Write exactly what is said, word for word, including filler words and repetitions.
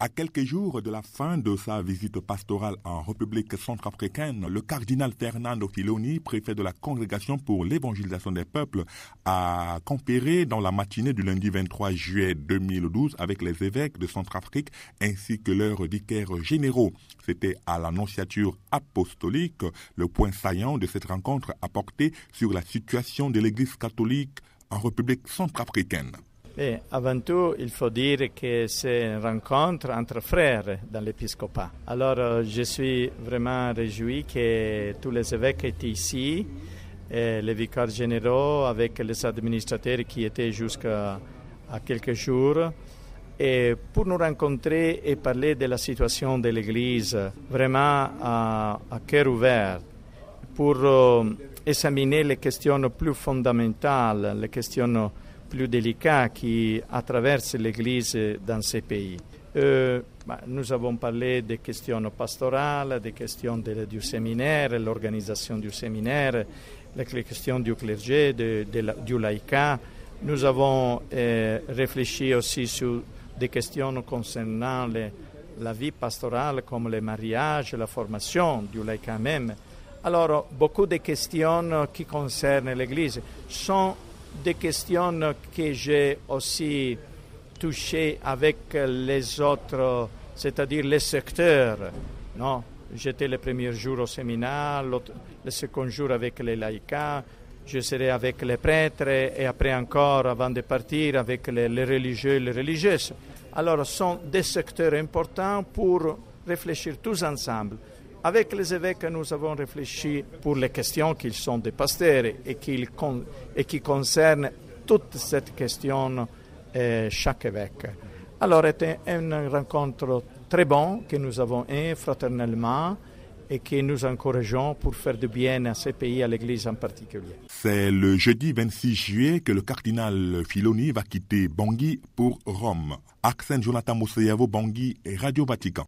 À quelques jours de la fin de sa visite pastorale en République centrafricaine, le cardinal Fernando Filoni, préfet de la Congrégation pour l'évangélisation des peuples, a conféré dans la matinée du lundi vingt-trois juillet deux mille douze avec les évêques de Centrafrique ainsi que leurs vicaires généraux. C'était à l'annonciature apostolique. Le point saillant de cette rencontre a porté sur la situation de l'Église catholique en République centrafricaine. Et avant tout, il faut dire que c'est une rencontre entre frères dans l'épiscopat. Alors, je suis vraiment réjoui que tous les évêques étaient ici, et les vicaires généraux avec les administrateurs qui étaient jusqu'à à quelques jours, et pour nous rencontrer et parler de la situation de l'Église vraiment à, à cœur ouvert, pour euh, examiner les questions plus fondamentales, les questions plus délicats qui traversent l'Église dans ces pays. Euh, bah, nous avons parlé des questions pastorales, des questions de, du séminaire, l'organisation du séminaire, les questions du clergé, de, de la, du laïcat. Nous avons euh, réfléchi aussi sur des questions concernant les, la vie pastorale, comme le mariage, la formation du laïcat même. Alors, beaucoup de questions qui concernent l'Église sont des questions que j'ai aussi touchées avec les autres, c'est-à-dire les secteurs. Non, j'étais le premier jour au séminaire, le second jour avec les laïcs, je serai avec les prêtres et après encore, avant de partir, avec les, les religieux et les religieuses. Alors, ce sont des secteurs importants pour réfléchir tous ensemble. Avec les évêques, nous avons réfléchi pour les questions qui sont des pasteurs et qui, et qui concernent toute cette question euh, chaque évêque. Alors, c'était une rencontre très bonne que nous avons eue fraternellement et que nous encourageons pour faire du bien à ces pays, à l'Église en particulier. C'est le jeudi vingt-six juillet que le cardinal Filoni va quitter Bangui pour Rome. Accent Jonathan Mousseavo, Bangui et Radio Vatican.